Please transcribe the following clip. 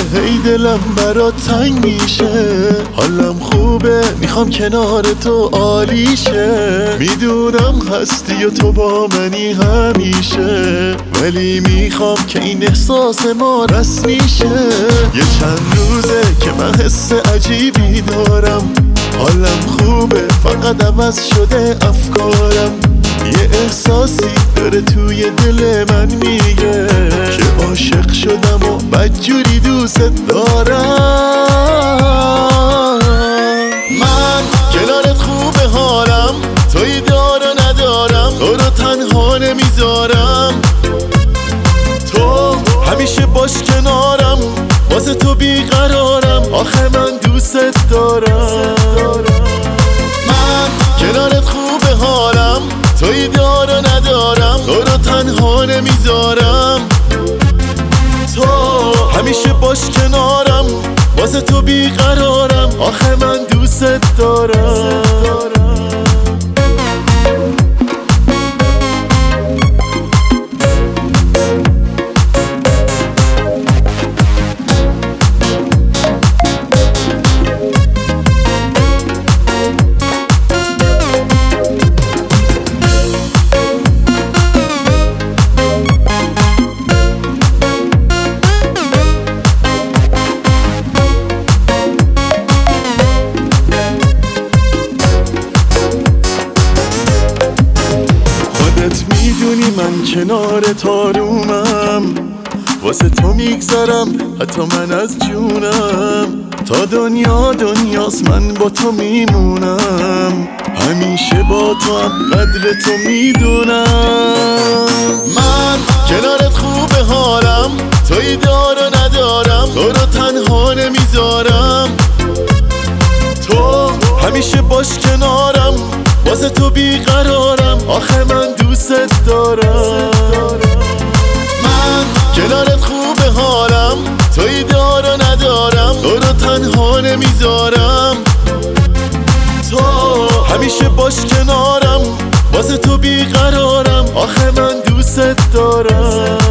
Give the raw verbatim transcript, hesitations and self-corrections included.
هی دلم برات تنگ میشه، حالم خوبه میخوام کنار تو عالیشه. میدونم هستی و تو با منی همیشه، ولی میخوام که این احساس ما رسمی شه. یه چند روزه که من حس عجیبی دارم، حالم خوبه فقط عوض شده افکارم. یه احساسی داره توی دل من میگه که عاشق شدم و بدجوری دوست دارم. من کنارت خوبه حالم، توی دار و ندارم، تو رو تنها نمیذارم. تو همیشه باش کنارم، واسه تو بیقرارم، آخه من دوست دارم. من کنارت خوبه حالم، توی دار و ندارم، تو رو تنها نمیذارم. تو همیشه باش کنارم، واسه تو بیقرارم، آخه من دوست دارم. میدونی من کنار تارومم، واسه تو میگذرم حتی من از جونم. تا دنیا دنیاست من با تو میمونم، همیشه با تو هم قدر تو میدونم. من کنارت خوبه حالم، توی دار و ندارم، تو رو تنها نمیذارم. تو همیشه باش کنارم، واسه تو بیقرارم، آخه من دوست دارم. من کنارت خوبه حالم، توی دار و ندارم، تو رو تنها نمیذارم. تو همیشه باش کنارم، واسه تو بیقرارم، آخه من دوست دارم.